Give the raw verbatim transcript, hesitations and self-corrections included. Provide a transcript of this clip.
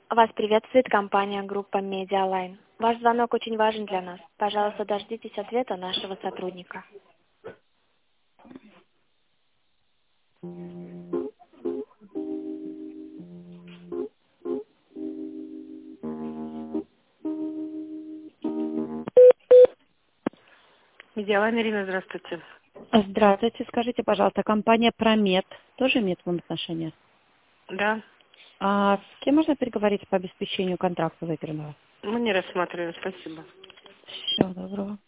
Вас приветствует компания группа Медиалайн. Ваш звонок очень важен для нас. Пожалуйста, дождитесь ответа нашего сотрудника. Медиалайн, Ирина, здравствуйте. Здравствуйте, скажите, пожалуйста, компания Промет тоже имеет к вам отношение? Да, А с кем можно переговорить по обеспечению контракта выигранного? мы не рассматриваем, спасибо. Всего доброго.